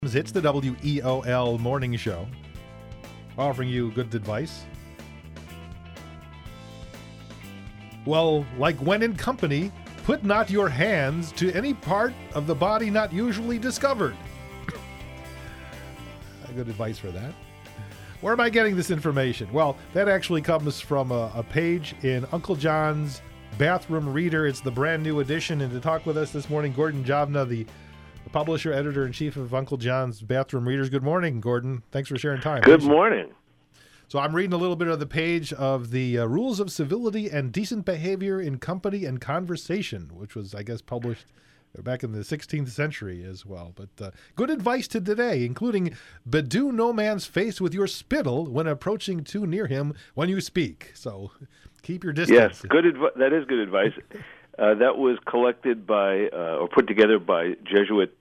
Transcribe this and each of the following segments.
It's the WEOL Morning Show, offering you good advice. Well, like when in company, put not your hands to any part of the body not usually discovered. Good advice for that. Where am I getting this information? Well, that actually comes from a page in Uncle John's Bathroom Reader. It's the brand new edition. And to talk with us this morning, Gordon Javna, the publisher, editor-in-chief of Uncle John's Bathroom Readers. Good morning, Gordon. Thanks for sharing time. Good morning. So I'm reading a little bit of the page of the Rules of Civility and Decent Behavior in Company and Conversation, which was, I guess, published back in the 16th century as well. But good advice to today, including bedew no man's face with your spittle when approaching too near him when you speak. So keep your distance. Yes, that is good advice. That was collected by or put together by Jesuit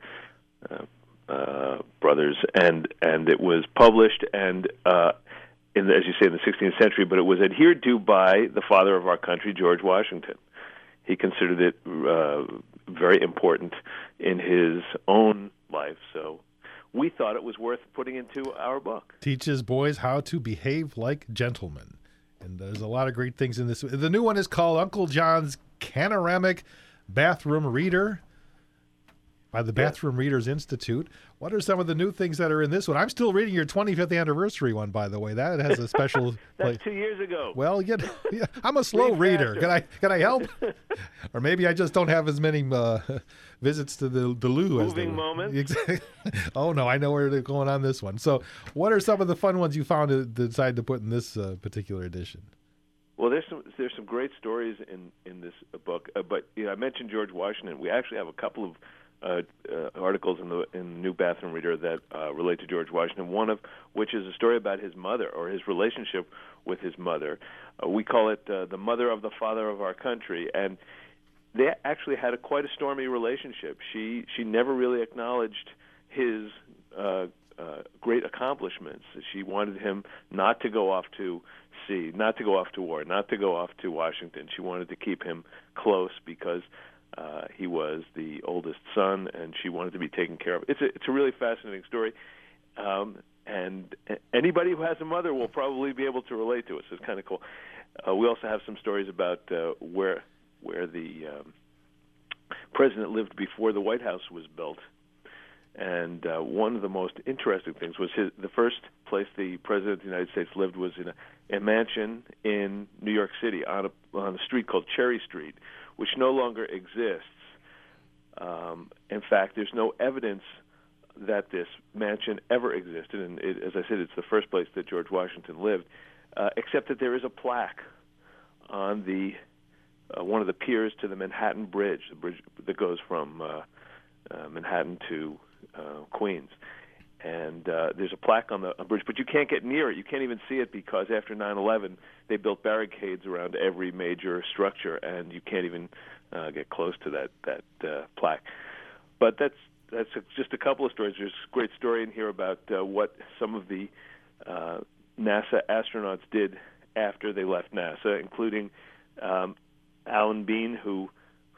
brothers, and it was published and as you say, in the 16th century. But it was adhered to by the father of our country, George Washington. He considered it very important in his own life, so we thought it was worth putting into our book. Teaches boys how to behave like gentlemen. And there's a lot of great things in this. The new one is called Uncle John's Canoramic Bathroom Reader by the Bathroom Readers Institute. What are some of the new things that are in this one? I'm still reading your 25th anniversary one, by the way. That has a special That's 2 years ago. Well, I'm a slow reader. Can I help? Or maybe I just don't have as many visits to the loo. Moving moments. Exactly. Oh, no, I know where they're going on this one. So what are some of the fun ones you found to decide to put in this particular edition? Well, there's some great stories in this book. But I mentioned George Washington. We actually have a couple of articles in the New Bathroom Reader that relate to George Washington, one of which is a story about his mother, or his relationship with his mother. We call it the mother of the father of our country, and they actually had quite a stormy relationship. She never really acknowledged his great accomplishments. She wanted him not to go off to sea, not to go off to war, not to go off to Washington. She wanted to keep him close because he was the oldest son, and she wanted to be taken care of. It's a really fascinating story, and anybody who has a mother will probably be able to relate to it. So it's kind of cool. We also have some stories about where the president lived before the White House was built, and one of the most interesting things was the first place the president of the United States lived was in a mansion in New York City on a street called Cherry Street, which no longer exists. In fact, there's no evidence that this mansion ever existed, and as I said, it's the first place that George Washington lived, except that there is a plaque on the one of the piers to the Manhattan Bridge, the bridge that goes from Manhattan to Queens. And there's a plaque on the bridge, but you can't get near it. You can't even see it because after 9/11, they built barricades around every major structure, and you can't even get close to that plaque. But that's just a couple of stories. There's a great story in here about what some of the NASA astronauts did after they left NASA, including Alan Bean, who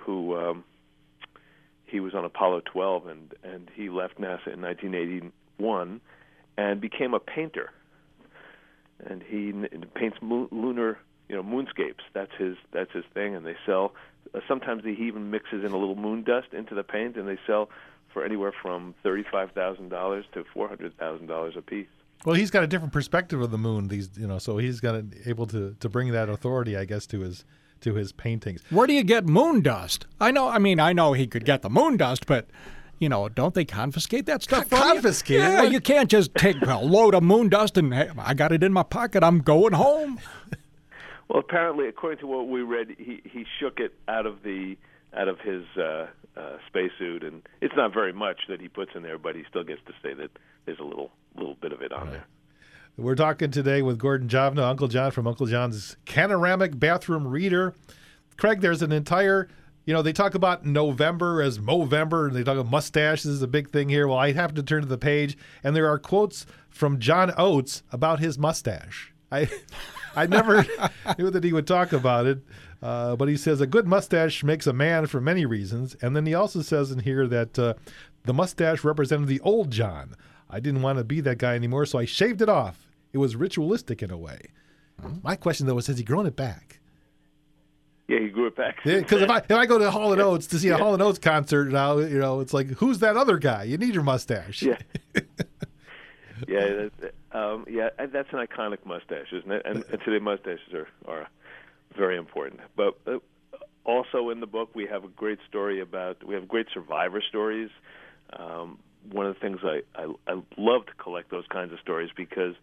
he was on Apollo 12, and he left NASA in 1981 and became a painter. And he paints lunar, moonscapes. That's his thing, and they sell. Sometimes he even mixes in a little moon dust into the paint, and they sell for anywhere from $35,000 to $400,000 a piece. Well, he's got a different perspective of the moon. So he's able to bring that authority, I guess, to his paintings. Where do you get moon dust? I know he could get the moon dust, but don't they confiscate that stuff from you? Confiscate? Yeah, you can't just take a load of moon dust and, hey, I got it in my pocket, I'm going home. Well, apparently, according to what we read, he shook it out of his spacesuit, and it's not very much that he puts in there, but he still gets to say that there's a little bit of it on there. We're talking today with Gordon Javna, Uncle John from Uncle John's Canoramic Bathroom Reader. Craig, there's an entire, they talk about November as Movember, and they talk about mustaches is a big thing here. Well, I have to turn to the page, and there are quotes from John Oates about his mustache. I never knew that he would talk about it, but he says a good mustache makes a man for many reasons. And then he also says in here that The mustache represented the old John. I didn't want to be that guy anymore, so I shaved it off. It was ritualistic in a way. My question, though, was, has he grown it back? Yeah, he grew it back. Because if I go to Hall & Oates to see a Hall & Oates concert now, it's like, who's that other guy? You need your mustache. Yeah. That's an iconic mustache, isn't it? And today mustaches are very important. But also in the book, we have great survivor stories. One of the things I love to collect those kinds of stories because,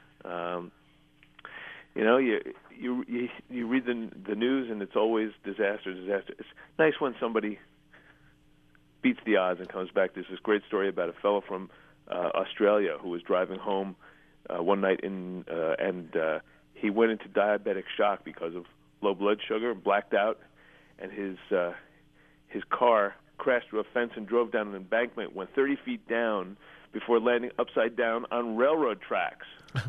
you read the news and it's always disaster. It's nice when somebody beats the odds and comes back. There's this great story about a fellow from Australia who was driving home one night and he went into diabetic shock because of low blood sugar, blacked out, and his car crashed through a fence and drove down an embankment, went 30 feet down before landing upside down on railroad tracks.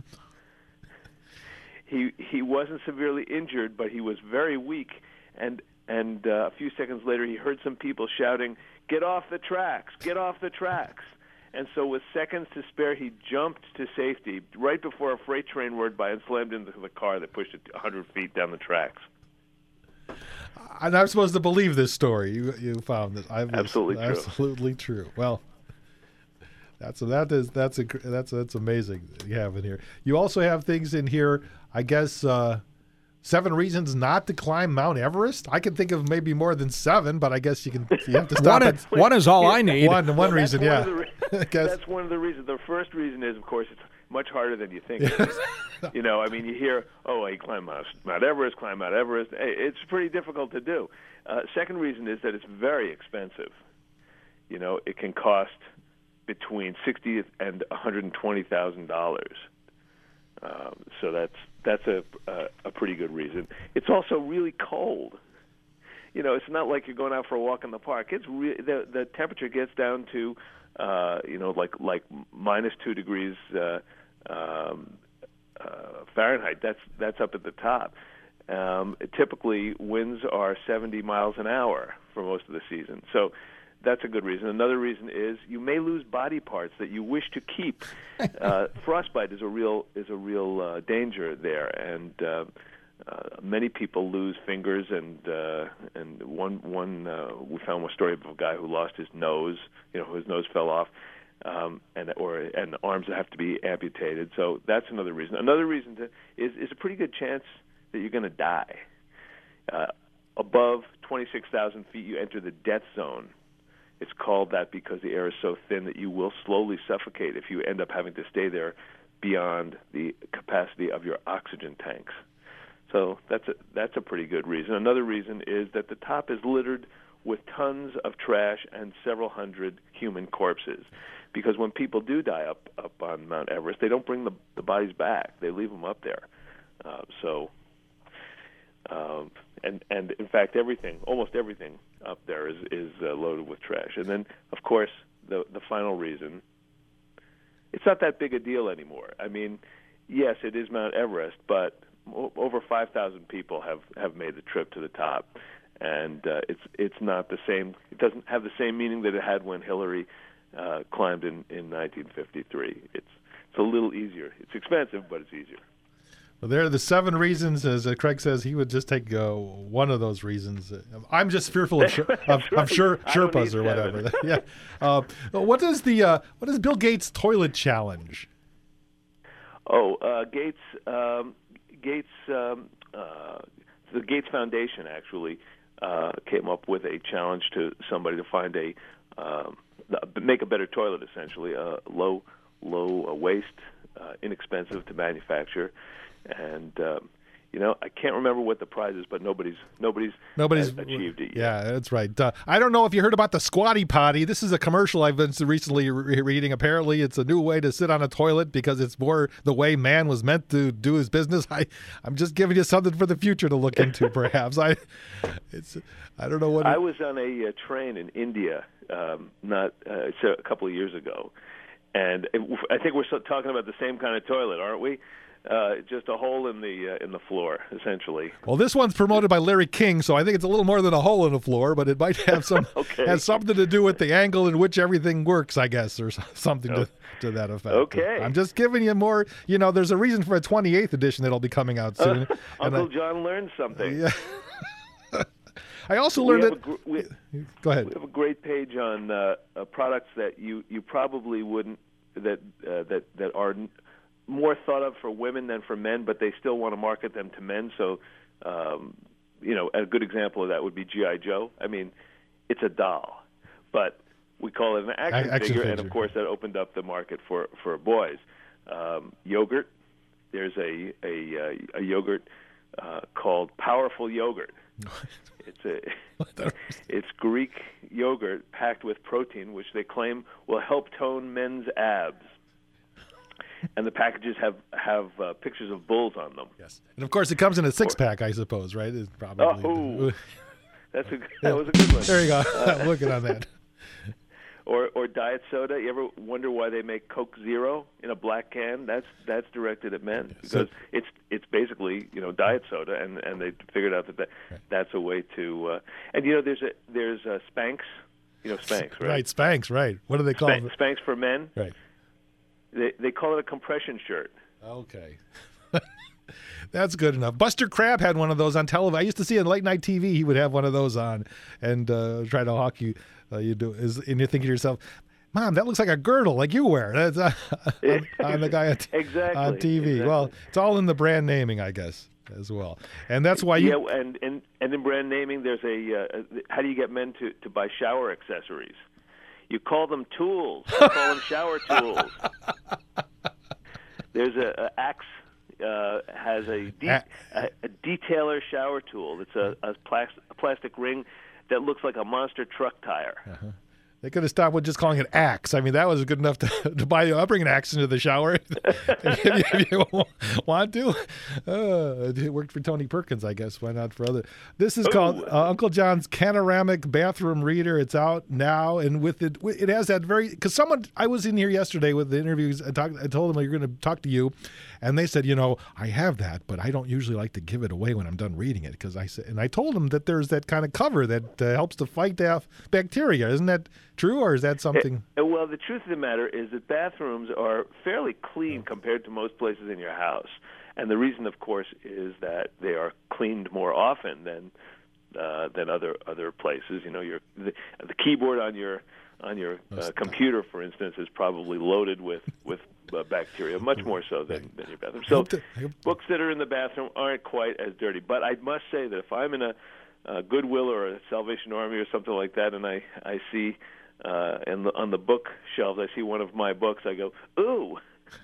He wasn't severely injured, but he was very weak, and a few seconds later he heard some people shouting, "Get off the tracks! Get off the tracks!" And so with seconds to spare, he jumped to safety right before a freight train roared by and slammed into the car that pushed it 100 feet down the tracks. And I'm supposed to believe this story. You found that absolutely true. Absolutely true. Well, that's amazing that you have in here. You also have things in here. I guess 7 reasons not to climb Mount Everest. I can think of maybe more than 7, but I guess you have to stop at one is all I need. One reason, yeah. That's one of the reasons. The first reason is, of course, it's much harder than you think it is. You hear, he climbed Mount Everest, climb Mount Everest. Hey, it's pretty difficult to do. Second reason is that it's very expensive. It can cost between $60,000 and $120,000. So that's a pretty good reason. It's also really cold. It's not like you're going out for a walk in the park. It's the temperature gets down to like minus 2 degrees Fahrenheit. That's up at the top. Typically, winds are 70 miles an hour for most of the season. So that's a good reason. Another reason is you may lose body parts that you wish to keep. Frostbite is a real danger there, and many people lose fingers. And one we found a story of a guy who lost his nose. His nose fell off, and the arms have to be amputated. So that's another reason. Another reason is a pretty good chance that you're going to die. Above 26,000 feet, you enter the death zone. It's called that because the air is so thin that you will slowly suffocate if you end up having to stay there beyond the capacity of your oxygen tanks. So that's a pretty good reason. Another reason is that the top is littered with tons of trash and several hundred human corpses. Because when people do die up on Mount Everest, they don't bring the bodies back. They leave them up there. And in fact, almost everything up there is loaded with trash. And then, of course, the final reason, it's not that big a deal anymore. I mean, yes, it is Mount Everest, but over 5,000 people have made the trip to the top, and it's not the same. It doesn't have the same meaning that it had when Hillary climbed in 1953. It's a little easier. It's expensive, but it's easier. Well, there are the 7 reasons. As Craig says, he would just take one of those reasons. I'm just fearful of Sherpas or whatever. Yeah. What is Bill Gates' toilet challenge? Gates. The Gates Foundation actually came up with a challenge to somebody to find make a better toilet, essentially, low waste, inexpensive to manufacture. And I can't remember what the prize is, but nobody's achieved it yet. Yeah, that's right. I don't know if you heard about the Squatty Potty. This is a commercial I've been recently reading. Apparently, it's a new way to sit on a toilet because it's more the way man was meant to do his business. I'm just giving you something for the future to look into, perhaps. I don't know what. I was on a train in India, a couple of years ago, And I think we're talking about the same kind of toilet, aren't we? Just a hole in the floor, essentially. Well, this one's promoted by Larry King, so I think it's a little more than a hole in the floor, but it might have some Okay. has something to do with the angle in which everything works, I guess, or something to that effect. Okay. I'm just giving you more. There's a reason for a 28th edition that'll be coming out soon. Uncle John learned something. Yeah. I also learned that. Go ahead. We have a great page on products that you probably wouldn't that are more thought of for women than for men, but they still want to market them to men. So, a good example of that would be G.I. Joe. I mean, it's a doll, but we call it an action figure, and of course that opened up the market for boys. Yogurt. There's a yogurt called Powerful Yogurt. It's Greek yogurt packed with protein, which they claim will help tone men's abs. And the packages have pictures of bulls on them. Yes, and of course it comes in a 6-pack, I suppose, right? It's probably. That was a good one. There you go. I'm looking on that. Or diet soda. You ever wonder why they make Coke Zero in a black can? That's directed at men because it's basically diet soda, and they figured out that's a way to. And there's Spanx. Spanx, right? Right, Spanx, right. What do they call it? Spanx for men. Right. They call it a compression shirt. Okay. That's good enough. Buster Crabbe had one of those on television. I used to see it on late night TV. He would have one of those on and try to hawk you. And you think to yourself, Mom, that looks like a girdle like you wear. That's on the guy on TV. Exactly. Well, it's all in the brand naming, I guess, as well. And that's why you... Yeah, and in brand naming, there's how do you get men to buy shower accessories? You call them tools. You call them shower tools. There's a Axe has a detailer shower tool. It's a plastic ring that looks like a monster truck tire. Uh-huh. They could have stopped with just calling it Axe. I mean, that was good enough to buy you. I'll bring an axe into the shower if you want to. It worked for Tony Perkins, I guess. Why not for other? This is called Uncle John's Canoramic Bathroom Reader. It's out now, and with it has that very. Because I was in here yesterday with the interviews. I told them you're going to talk to you, and they said, I have that, but I don't usually like to give it away when I'm done reading it I told them that there's that kind of cover that helps to fight off bacteria. Isn't that true, or is that something? Well, the truth of the matter is that bathrooms are fairly clean compared to most places in your house, and the reason, of course, is that they are cleaned more often than other places. The keyboard on your computer, for instance, is probably loaded with bacteria, much more so than your bathroom. So books that are in the bathroom aren't quite as dirty. But I must say that if I'm in a Goodwill or a Salvation Army or something like that, and I see on the bookshelves I see one of my books, I go, ooh,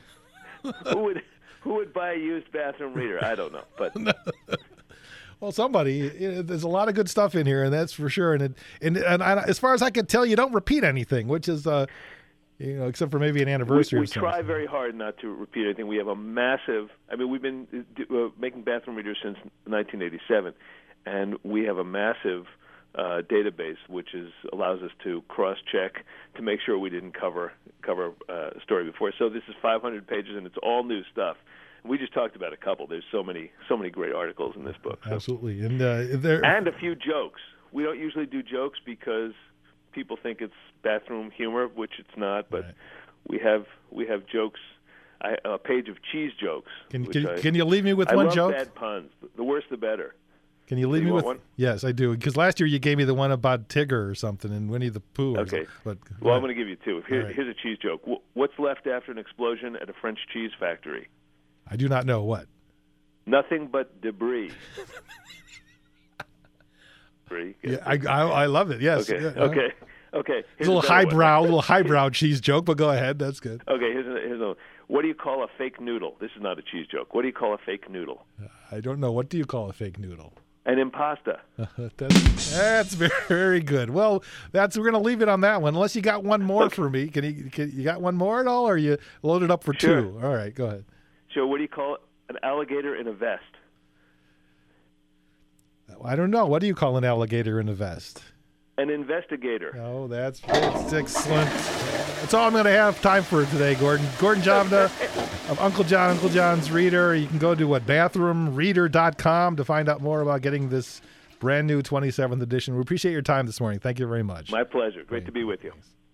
who would buy a used bathroom reader? I don't know, but. Well, somebody. There's a lot of good stuff in here, and that's for sure. And as far as I can tell, you don't repeat anything, which is, except for maybe an anniversary. We try very hard not to repeat anything. We have a massive. I mean, we've been making bathroom readers since 1987, and we have a massive database which allows us to cross-check to make sure we didn't cover a story before. So this is 500 pages, and it's all new stuff. We just talked about a couple. There's so many great articles in this book. So. Absolutely, and a few jokes. We don't usually do jokes because people think it's bathroom humor, which it's not. But we have jokes. A page of cheese jokes. Can you leave me with one joke? I love bad puns. The worse, the better. Can you leave me with one? Yes, I do. Because last year you gave me the one about Tigger or something and Winnie the Pooh. Okay. I'm going to give you two. Here's a cheese joke. What's left after an explosion at a French cheese factory? I do not know. What? Nothing but debris. Yeah, I love it. Yes. Okay. Yeah. Okay. Okay. Here's a little highbrow cheese joke, but go ahead. That's good. Okay. Here's a. What do you call a fake noodle? This is not a cheese joke. What do you call a fake noodle? I don't know. What do you call a fake noodle? An impasta. That's very good. Well, we're going to leave it on that one. Unless you got one more for me. You got one more at all, or are you loaded up for two? All right, go ahead. Sure. What do you call an alligator in a vest? I don't know. What do you call an alligator in a vest? An investigator. Oh, that's excellent. That's all I'm going to have time for today, Gordon. Gordon Javna of Uncle John, Uncle John's Reader. You can go to bathroomreader.com to find out more about getting this brand new 27th edition. We appreciate your time this morning. Thank you very much. My pleasure. Great to be with you.